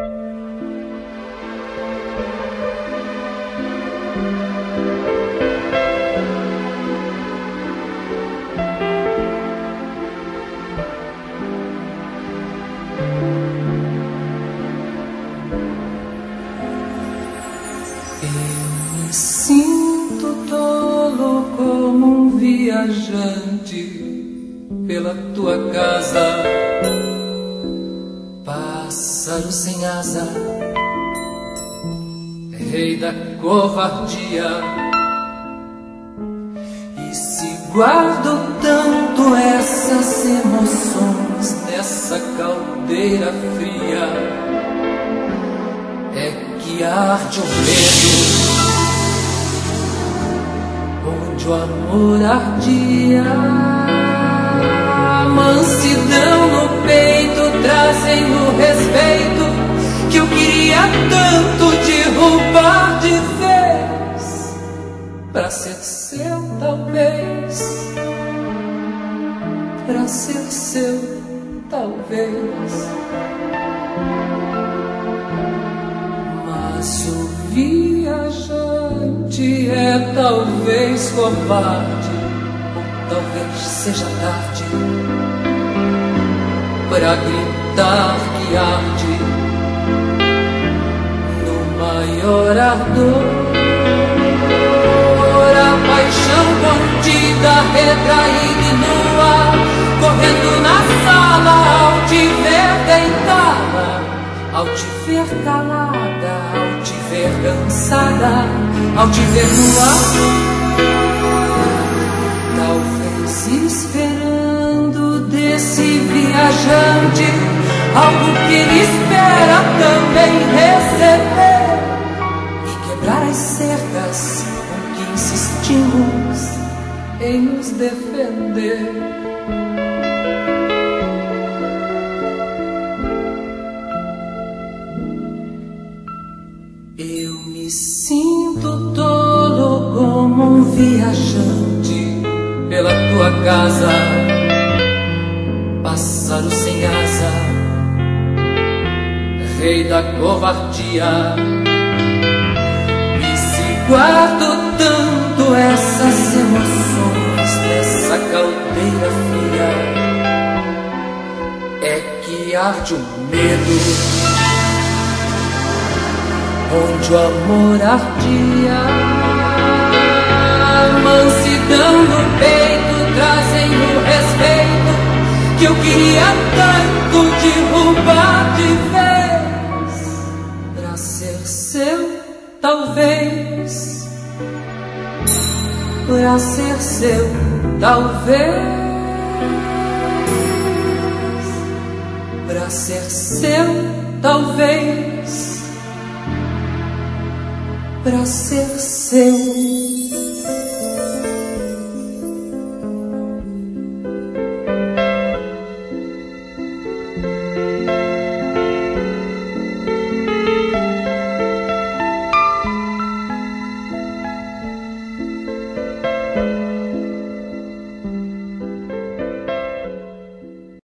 Eu me sinto tolo como um viajante pela tua casa, pássaro sem asa, rei da covardia. E se guardo tanto essas emoções nessa caldeira fria, é que arde o medo onde o amor ardia. Mansidão no peito, trazendo respeito que eu queria tanto derrubar de vez, pra ser seu talvez, pra ser seu talvez. Mas o viajante é talvez covarde, ou talvez seja tarde pra gritar que arde no maior ardor. A paixão contida, retraída e nua, correndo na sala ao te ver deitada, ao te ver calada, ao te ver cansada, ao te ver nua. Talvez esperando desse viajante algo que ele espera também receber, e quebrar as cercas com que insistimos em nos defender. Eu me sinto tolo como um viajante pela tua casa, pássaro sem asa, rei da covardia. E se guardo tanto essas emoções nessa caldeira fria, é que arde o medo onde o amor ardia. Mansidão no peito, trazendo respeito que eu queria tanto derrubar de vez, pra ser seu talvez, pra ser seu talvez, pra ser seu talvez, pra ser seu